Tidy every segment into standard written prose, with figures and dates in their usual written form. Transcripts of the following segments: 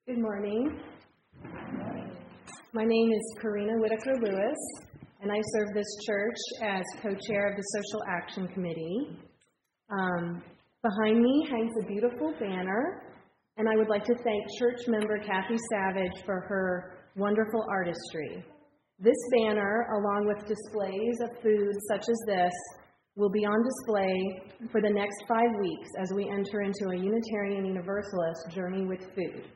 Good morning. My name is Karina Whitaker Lewis, and I serve this church as co-chair of the Social Action Committee. Behind me hangs a beautiful banner, and I would like to thank church member Kathy Savage for her wonderful artistry. This banner, along with displays of food such as this, will be on display for the next 5 weeks as we enter into a Unitarian Universalist journey with food.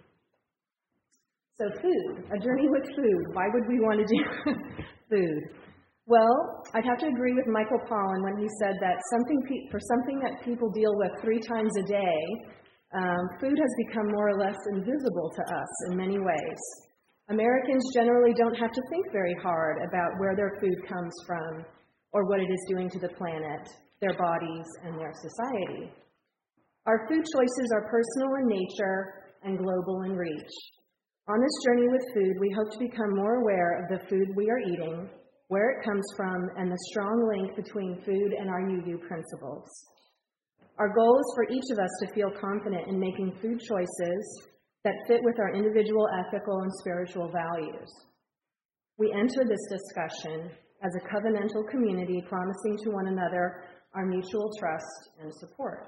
So food, a journey with food. Why would we want to do food? Well, I'd have to agree with Michael Pollan when he said that for something that people deal with 3 times a day, food has become more or less invisible to us in many ways. Americans generally don't have to think very hard about where their food comes from or what it is doing to the planet, their bodies, and their society. Our food choices are personal in nature and global in reach. On this journey with food, we hope to become more aware of the food we are eating, where it comes from, and the strong link between food and our UU principles. Our goal is for each of us to feel confident in making food choices that fit with our individual ethical and spiritual values. We enter this discussion as a covenantal community promising to one another our mutual trust and support.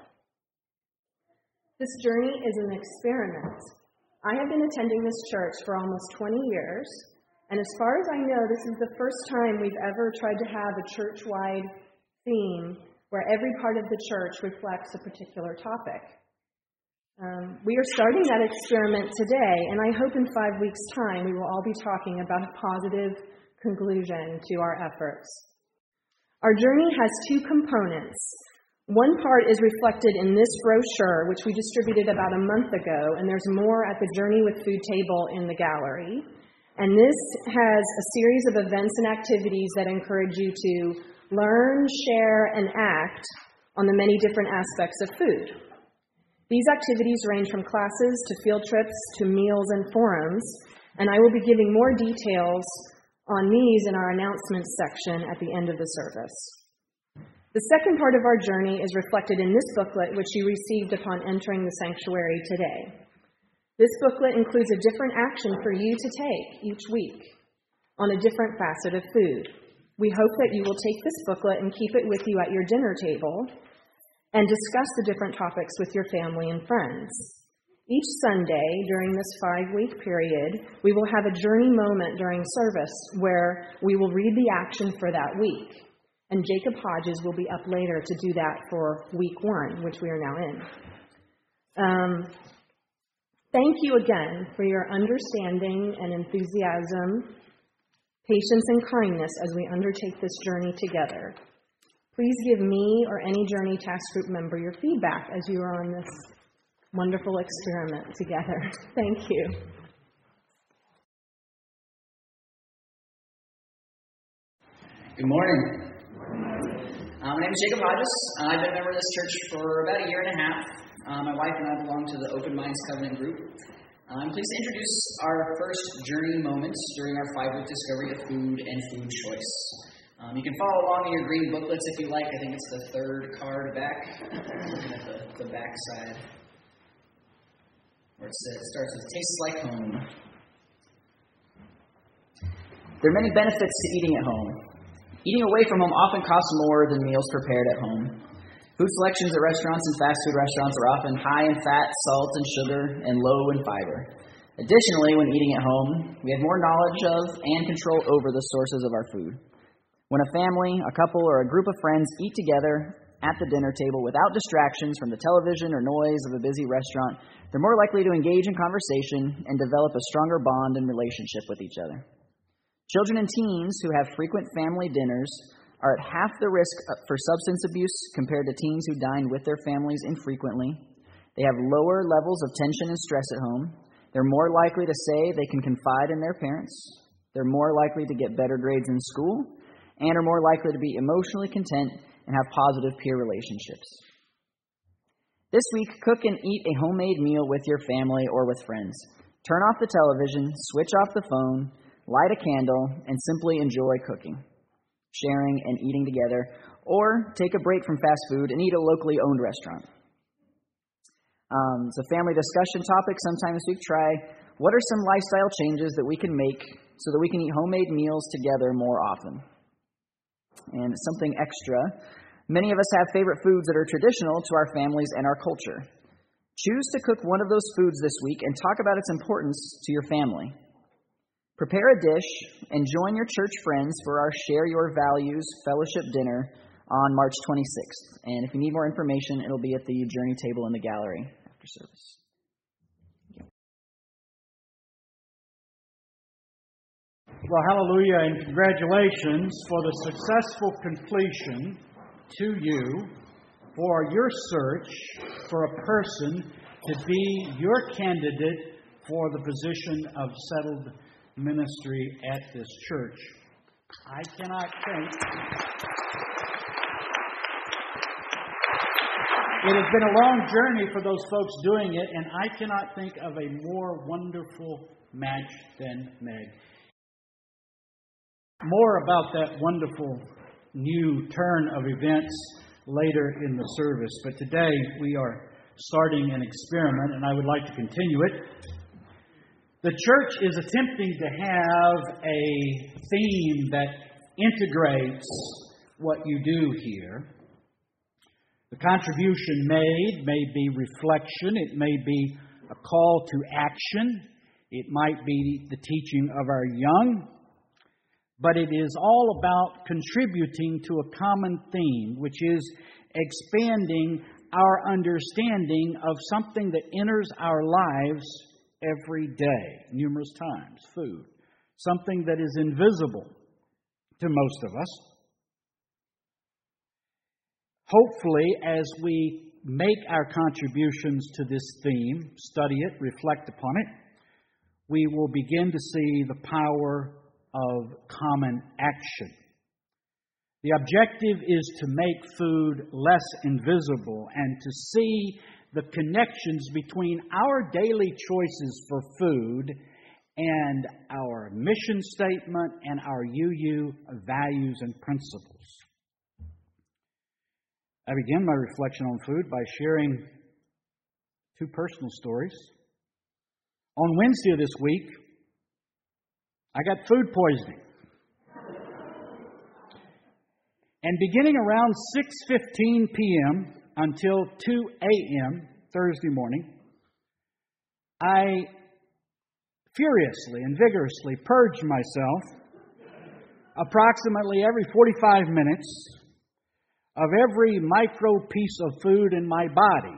This journey is an experiment. I have been attending this church for almost 20 years, and as far as I know, this is the first time we've ever tried to have a church-wide theme where every part of the church reflects a particular topic. We are starting that experiment today, and I hope in 5 weeks' time we will all be talking about a positive conclusion to our efforts. Our journey has 2 components. One part is reflected in this brochure, which we distributed about a month ago, and there's more at the Journey with Food table in the gallery. And this has a series of events and activities that encourage you to learn, share, and act on the many different aspects of food. These activities range from classes to field trips to meals and forums, and I will be giving more details on these in our announcements section at the end of the service. The second part of our journey is reflected in this booklet, which you received upon entering the sanctuary today. This booklet includes a different action for you to take each week on a different facet of food. We hope that you will take this booklet and keep it with you at your dinner table and discuss the different topics with your family and friends. Each Sunday during this 5-week period, we will have a journey moment during service where we will read the action for that week. And Jacob Hodges will be up later to do that for week 1, which we are now in. Thank you again for your understanding and enthusiasm, patience, and kindness as we undertake this journey together. Please give me or any Journey Task Group member your feedback as you are on this wonderful experiment together. Thank you. Good morning. My name is Jacob Hodges. I've been a member of this church for about a year and a half. My wife and I belong to the Open Minds Covenant group. I'm pleased to introduce our first journey moments during our 5-week discovery of food and food choice. You can follow along in your green booklets if you like. I think it's the 3rd card back. Looking at the back side, where it starts with "Tastes like home." There are many benefits to eating at home. Eating away from home often costs more than meals prepared at home. Food selections at restaurants and fast food restaurants are often high in fat, salt, and sugar, and low in fiber. Additionally, when eating at home, we have more knowledge of and control over the sources of our food. When a family, a couple, or a group of friends eat together at the dinner table without distractions from the television or noise of a busy restaurant, they're more likely to engage in conversation and develop a stronger bond and relationship with each other. Children and teens who have frequent family dinners are at half the risk for substance abuse compared to teens who dine with their families infrequently. They have lower levels of tension and stress at home. They're more likely to say they can confide in their parents. They're more likely to get better grades in school and are more likely to be emotionally content and have positive peer relationships. This week, cook and eat a homemade meal with your family or with friends. Turn off the television, switch off the phone, light a candle, and simply enjoy cooking, sharing, and eating together, or take a break from fast food and eat at a locally owned restaurant. It's a family discussion topic sometime this week. Try what are some lifestyle changes that we can make so that we can eat homemade meals together more often? And something extra, many of us have favorite foods that are traditional to our families and our culture. Choose to cook one of those foods this week and talk about its importance to your family. Prepare a dish and join your church friends for our Share Your Values fellowship dinner on March 26th. And if you need more information, it'll be at the Journey table in the gallery after service. Well, hallelujah and congratulations for the successful completion to you for your search for a person to be your candidate for the position of settled ministry at this church. I cannot think. It has been a long journey for those folks doing it, and I cannot think of a more wonderful match than Meg. More about that wonderful new turn of events later in the service. But today we are starting an experiment, and I would like to continue it. The church is attempting to have a theme that integrates what you do here. The contribution made may be reflection. It may be a call to action. It might be the teaching of our young. But it is all about contributing to a common theme, which is expanding our understanding of something that enters our lives every day, numerous times, food. Something that is invisible to most of us. Hopefully, as we make our contributions to this theme, study it, reflect upon it, we will begin to see the power of common action. The objective is to make food less invisible and to see the connections between our daily choices for food and our mission statement and our UU values and principles. I begin my reflection on food by sharing two personal stories. On Wednesday of this week, I got food poisoning. And beginning around 6:15 p.m. until 2 a.m. Thursday morning, I furiously and vigorously purged myself approximately every 45 minutes of every micro piece of food in my body.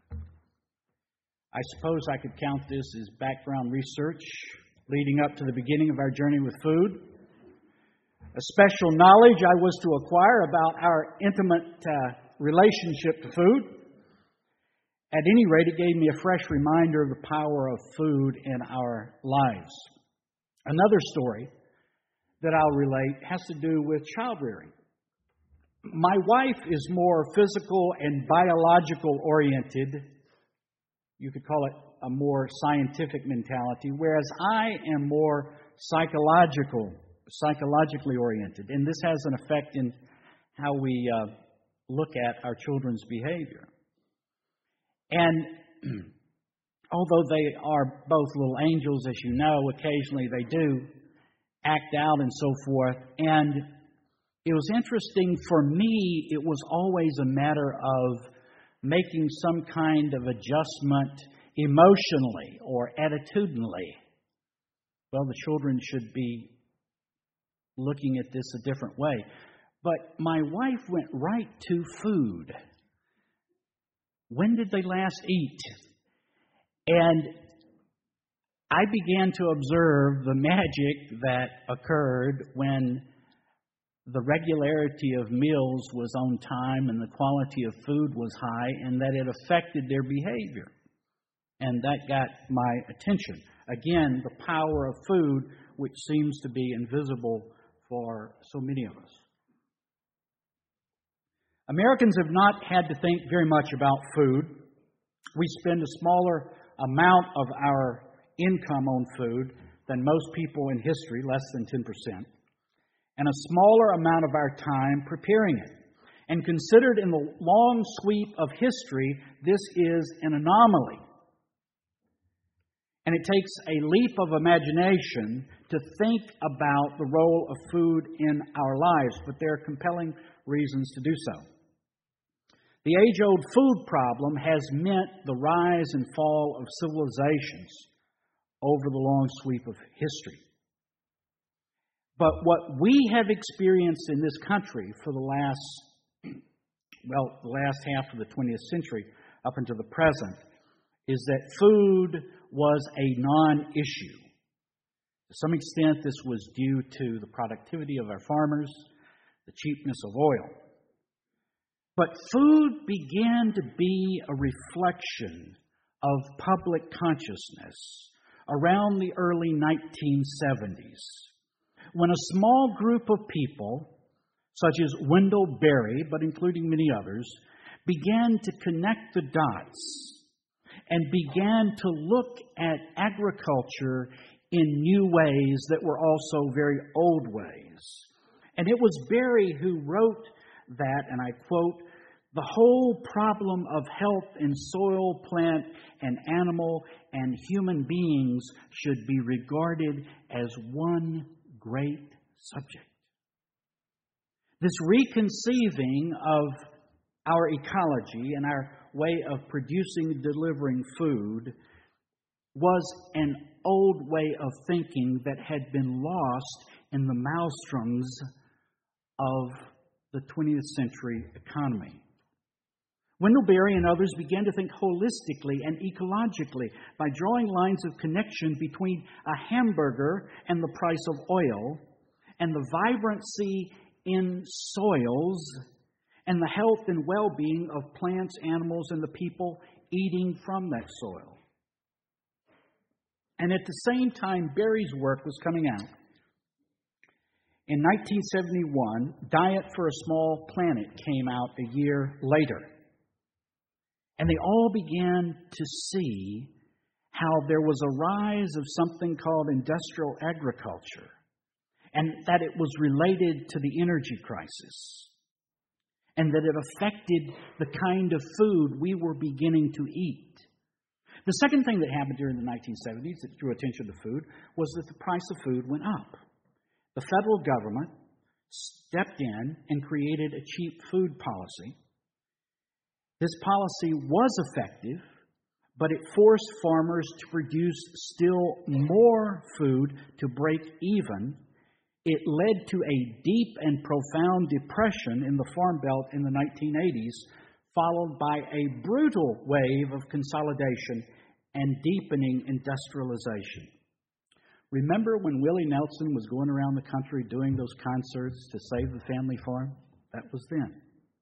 I suppose I could count this as background research leading up to the beginning of our journey with food. A special knowledge I was to acquire about our intimate relationship to food. At any rate, it gave me a fresh reminder of the power of food in our lives. Another story that I'll relate has to do with child rearing. My wife is more physical and biological oriented. You could call it a more scientific mentality, whereas I am more psychologically oriented. And this has an effect in how we look at our children's behavior. And although they are both little angels, as you know, occasionally they do act out and so forth. And it was interesting for me, it was always a matter of making some kind of adjustment emotionally or attitudinally. Well, the children should be looking at this a different way. But my wife went right to food. When did they last eat? And I began to observe the magic that occurred when the regularity of meals was on time and the quality of food was high, and that it affected their behavior. And that got my attention. Again, the power of food, which seems to be invisible for so many of us. Americans have not had to think very much about food. We spend a smaller amount of our income on food than most people in history, less than 10%, and a smaller amount of our time preparing it. And considered in the long sweep of history, this is an anomaly. And it takes a leap of imagination to think about the role of food in our lives, but there are compelling reasons to do so. The age-old food problem has meant the rise and fall of civilizations over the long sweep of history. But what we have experienced in this country for the last half of the 20th century up until the present is that food was a non-issue. To some extent, this was due to the productivity of our farmers, the cheapness of oil. But food began to be a reflection of public consciousness around the early 1970s, when a small group of people, such as Wendell Berry, but including many others, began to connect the dots and began to look at agriculture in new ways that were also very old ways. And it was Berry who wrote that, and I quote, "The whole problem of health in soil, plant, and animal and human beings should be regarded as one great subject." This reconceiving of our ecology and our way of producing and delivering food was an old way of thinking that had been lost in the maelstroms of the 20th century economy. Wendell Berry and others began to think holistically and ecologically by drawing lines of connection between a hamburger and the price of oil, and the vibrancy in soils, and the health and well-being of plants, animals, and the people eating from that soil. And at the same time Berry's work was coming out, in 1971, Diet for a Small Planet came out a year later. And they all began to see how there was a rise of something called industrial agriculture, and that it was related to the energy crisis, and that it affected the kind of food we were beginning to eat. The second thing that happened during the 1970s that drew attention to food was that the price of food went up. The federal government stepped in and created a cheap food policy. This policy was effective, but it forced farmers to produce still more food to break even. It led to a deep and profound depression in the Farm Belt in the 1980s, followed by a brutal wave of consolidation and deepening industrialization. Remember when Willie Nelson was going around the country doing those concerts to save the family farm? That was then.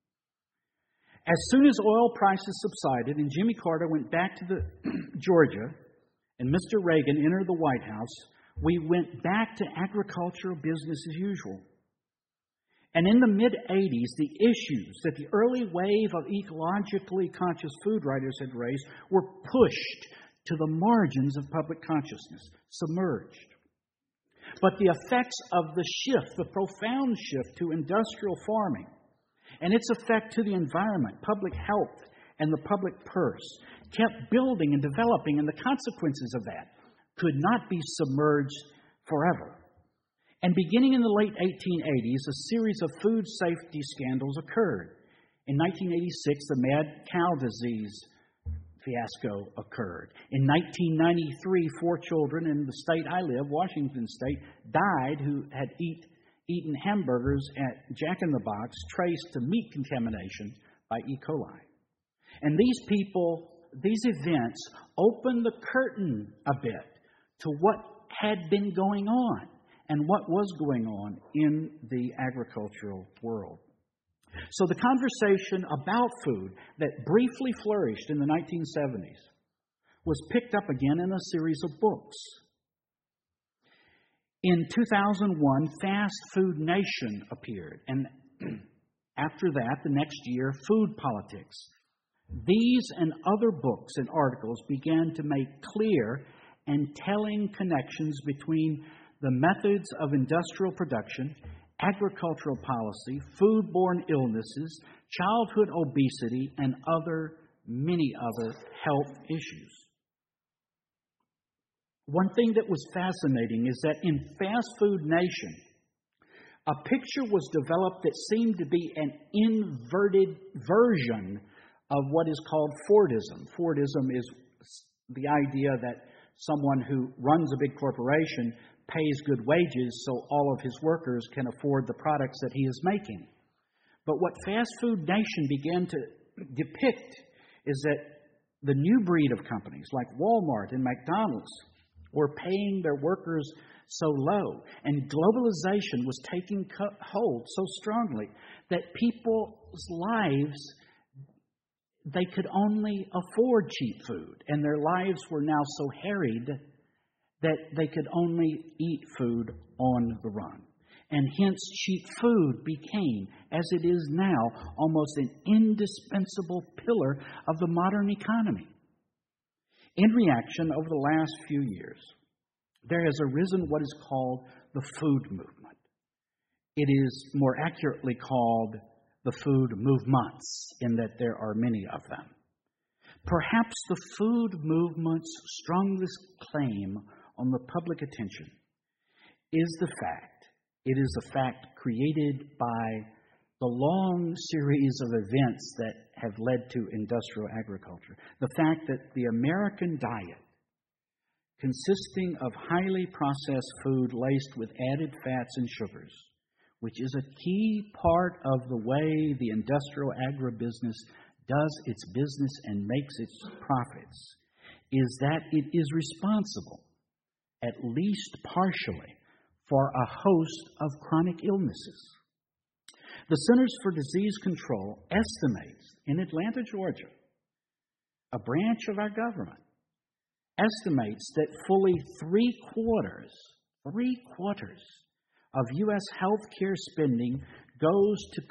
As soon as oil prices subsided and Jimmy Carter went back to Georgia and Mr. Reagan entered the White House, we went back to agricultural business as usual. And in the mid-'80s, the issues that the early wave of ecologically conscious food writers had raised were pushed to the margins of public consciousness, submerged. But the effects of the shift, the profound shift to industrial farming, and its effect to the environment, public health, and the public purse, kept building and developing, and the consequences of that could not be submerged forever. And beginning in the late 1880s, a series of food safety scandals occurred. In 1986, the mad cow disease fiasco occurred. In 1993, 4 children in the state I live, Washington State, died who had eaten hamburgers at Jack in the Box traced to meat contamination by E. coli. And these events opened the curtain a bit to what had been going on and what was going on in the agricultural world. So the conversation about food that briefly flourished in the 1970s was picked up again in a series of books. In 2001, Fast Food Nation appeared, and after that, the next year, Food Politics. These and other books and articles began to make clear and telling connections between the methods of industrial production, agricultural policy, foodborne illnesses, childhood obesity, and many other health issues. one thing that was fascinating is that in Fast Food Nation, a picture was developed that seemed to be an inverted version of what is called Fordism. Fordism is the idea that someone who runs a big corporation pays good wages so all of his workers can afford the products that he is making. But what Fast Food Nation began to depict is that the new breed of companies like Walmart and McDonald's were paying their workers so low, and globalization was taking hold so strongly that people's lives, they could only afford cheap food, and their lives were now so harried that they could only eat food on the run. And hence cheap food became, as it is now, almost an indispensable pillar of the modern economy. In reaction, over the last few years, there has arisen what is called the food movement. It is more accurately called the food movements, in that there are many of them. Perhaps the food movement's strongest claim on the public attention is the fact, it is a fact created by the long series of events that have led to industrial agriculture. The fact that the American diet, consisting of highly processed food laced with added fats and sugars, which is a key part of the way the industrial agribusiness does its business and makes its profits, is that it is responsible, at least partially, for a host of chronic illnesses. The Centers for Disease Control estimates in Atlanta, Georgia, a branch of our government, estimates that fully three-quarters of U.S. healthcare spending goes to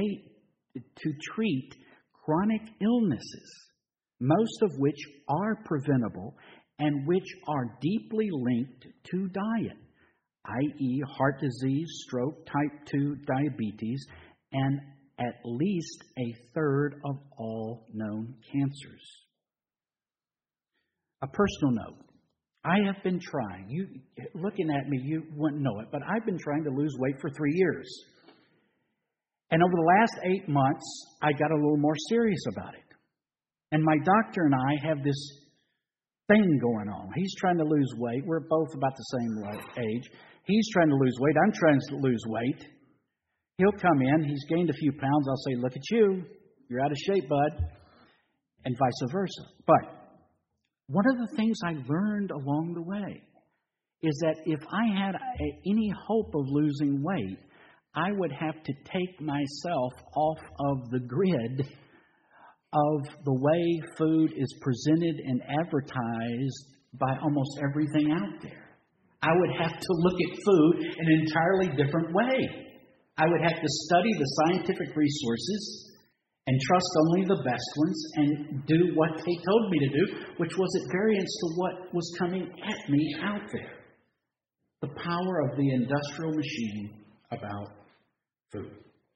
treat chronic illnesses, most of which are preventable and which are deeply linked to diet, i.e. heart disease, stroke, type 2 diabetes, and at least a third of all known cancers. A personal note. I have been trying. You looking at me, you wouldn't know it, but I've been trying to lose weight for 3 years. And over the last 8 months, I got a little more serious about it. And my doctor and I have this thing going on. He's trying to lose weight. We're both about the same age. He's trying to lose weight. I'm trying to lose weight. He'll come in. He's gained a few pounds. I'll say, look at you. You're out of shape, bud. And vice versa. But one of the things I learned along the way is that if I had any hope of losing weight, I would have to take myself off of the grid of the way food is presented and advertised by almost everything out there. I would have to look at food in an entirely different way. I would have to study the scientific resources and trust only the best ones and do what they told me to do, which was at variance to what was coming at me out there. The power of the industrial machine about food.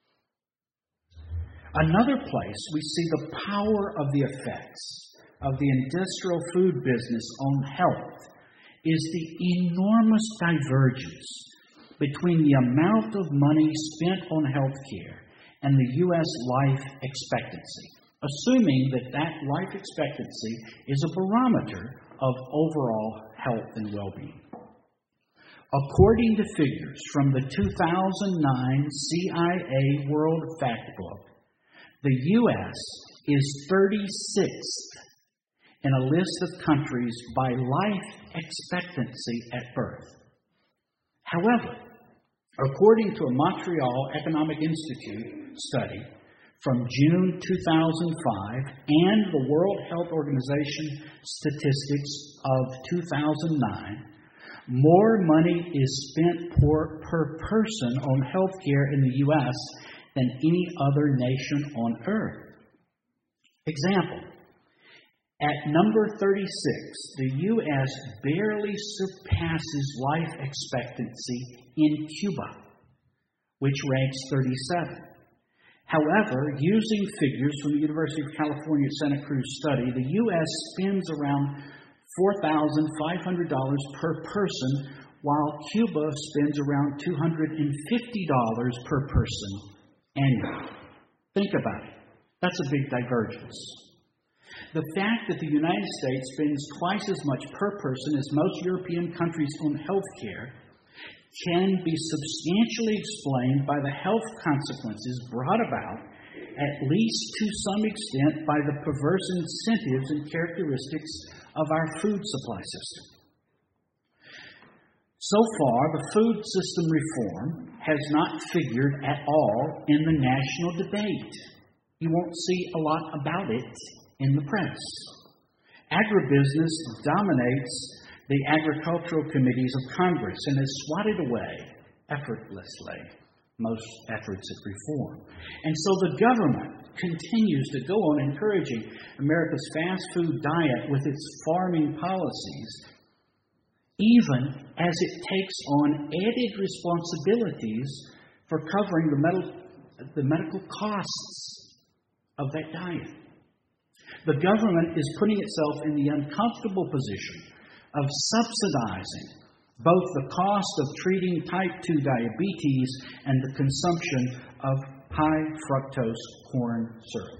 Another place we see the power of the effects of the industrial food business on health is the enormous divergence between the amount of money spent on health care and the U.S. life expectancy, assuming that life expectancy is a barometer of overall health and well-being. According to figures from the 2009 CIA World Factbook, the U.S. is 36th in a list of countries by life expectancy at birth. However, according to a Montreal Economic Institute study from June 2005 and the World Health Organization statistics of 2009, more money is spent per person on health care in the U.S. than any other nation on earth. Example, at number 36, the U.S. barely surpasses life expectancy in Cuba, which ranks 37. However, using figures from the University of California Santa Cruz study, the U.S. spends around $4,500 per person, while Cuba spends around $250 per person annually. Think about it. That's a big divergence. The fact that the United States spends twice as much per person as most European countries on health care can be substantially explained by the health consequences brought about, at least to some extent, by the perverse incentives and characteristics of our food supply system. So far, the food system reform has not figured at all in the national debate. You won't see a lot about it in the press. Agribusiness dominates the agricultural committees of Congress and has swatted away effortlessly most efforts at reform. And so the government continues to go on encouraging America's fast food diet with its farming policies, even as it takes on added responsibilities for covering the medical costs of that diet. The government is putting itself in the uncomfortable position of subsidizing both the cost of treating type 2 diabetes and the consumption of high fructose corn syrup.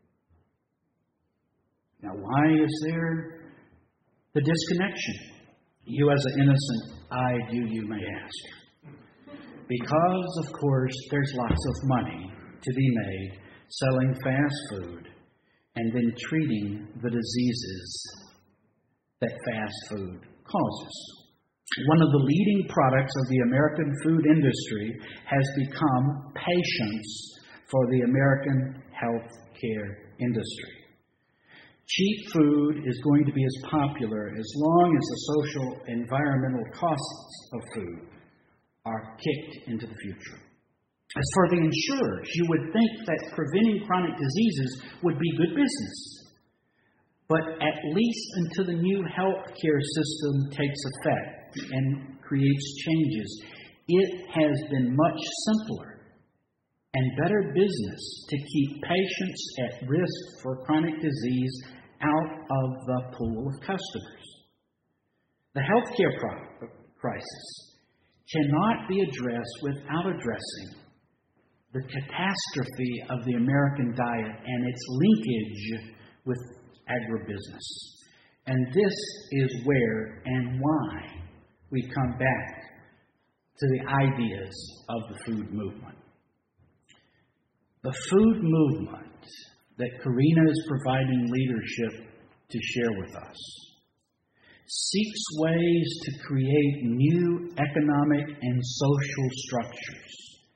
Now, why is there the disconnection? You as an innocent you may ask. Because, of course, there's lots of money to be made selling fast food and then treating the diseases that fast food causes. One of the leading products of the American food industry has become patience for the American health care industry. Cheap food is going to be as popular as long as the social and environmental costs of food are kicked into the future. As for the insurers, you would think that preventing chronic diseases would be good business. But at least until the new health care system takes effect and creates changes, it has been much simpler and better business to keep patients at risk for chronic disease out of the pool of customers. The healthcare crisis cannot be addressed without addressing the catastrophe of the American diet and its linkage with agribusiness. And this is where and why we come back to the ideas of the food movement. The food movement that Karina is providing leadership to share with us seeks ways to create new economic and social structures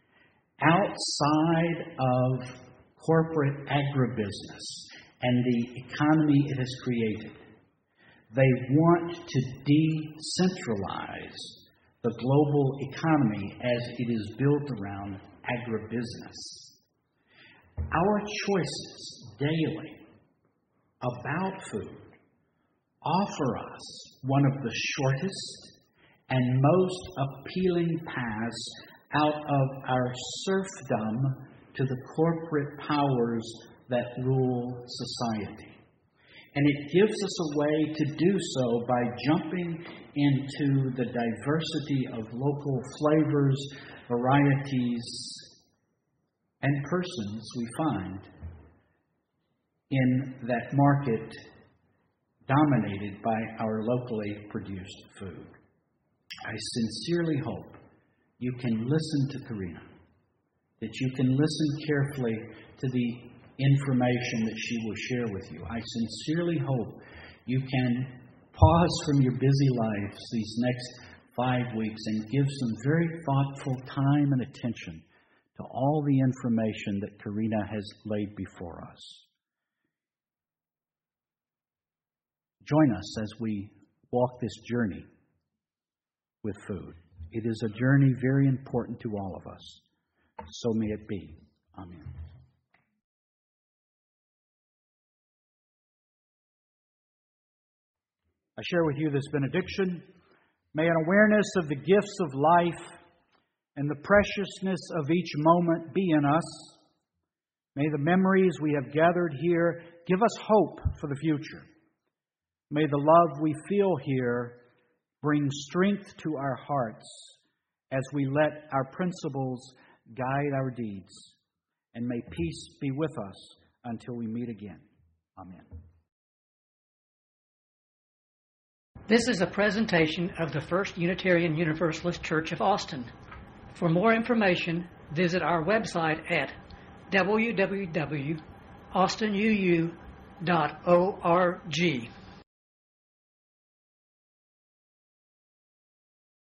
outside of corporate agribusiness and the economy it has created. They want to decentralize the global economy as it is built around agribusiness. Our choices daily about food offer us one of the shortest and most appealing paths out of our serfdom to the corporate powers that rule society. And it gives us a way to do so by jumping into the diversity of local flavors, varieties, and persons we find in that market dominated by our locally produced food. I sincerely hope you can listen to Karina, that you can listen carefully to the information that she will share with you. I sincerely hope you can pause from your busy lives these next 5 weeks and give some very thoughtful time and attention to all the information that Karina has laid before us. Join us as we walk this journey with food. It is a journey very important to all of us. So may it be. Amen. I share with you this benediction. May an awareness of the gifts of life and the preciousness of each moment be in us. May the memories we have gathered here give us hope for the future. May the love we feel here bring strength to our hearts as we let our principles guide our deeds. And may peace be with us until we meet again. Amen. This is a presentation of the First Unitarian Universalist Church of Austin. For more information, visit our website at www.austinuu.org.